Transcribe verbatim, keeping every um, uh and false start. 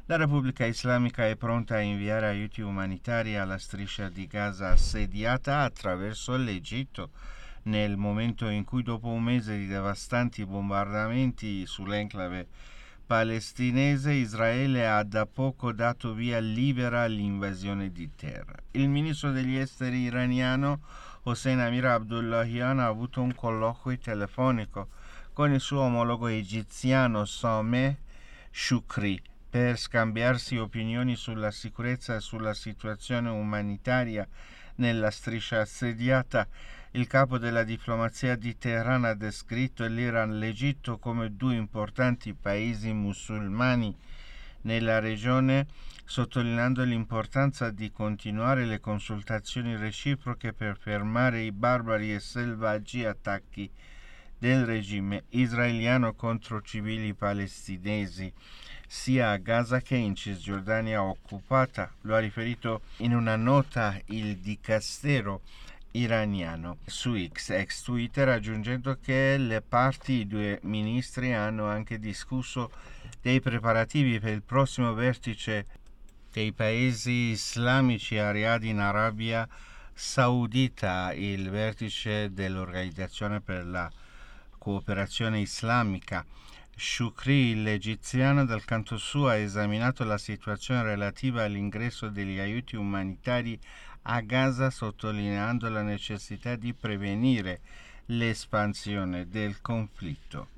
La Repubblica Islamica è pronta a inviare aiuti umanitari alla striscia di Gaza assediata attraverso l'Egitto, nel momento in cui, dopo un mese di devastanti bombardamenti sull'enclave palestinese, Israele ha da poco dato via libera all'invasione di terra. Il ministro degli esteri iraniano Hossein Amir Abdullahian ha avuto un colloquio telefonico con il suo omologo egiziano Sameh Shoukry per scambiarsi opinioni sulla sicurezza e sulla situazione umanitaria nella striscia assediata. Il capo della diplomazia di Teheran ha descritto l'Iran e l'Egitto come due importanti paesi musulmani nella regione, sottolineando l'importanza di continuare le consultazioni reciproche per fermare i barbari e selvaggi attacchi del regime israeliano contro civili palestinesi, sia a Gaza che in Cisgiordania occupata. Lo ha riferito in una nota il dicastero iraniano su X, ex Twitter, aggiungendo che le parti, i due ministri, hanno anche discusso dei preparativi per il prossimo vertice dei paesi islamici a Riyadh in Arabia Saudita, il vertice dell'Organizzazione per la Cooperazione Islamica. Shoukry, l'egiziano, dal canto suo ha esaminato la situazione relativa all'ingresso degli aiuti umanitari a Gaza, sottolineando la necessità di prevenire l'espansione del conflitto.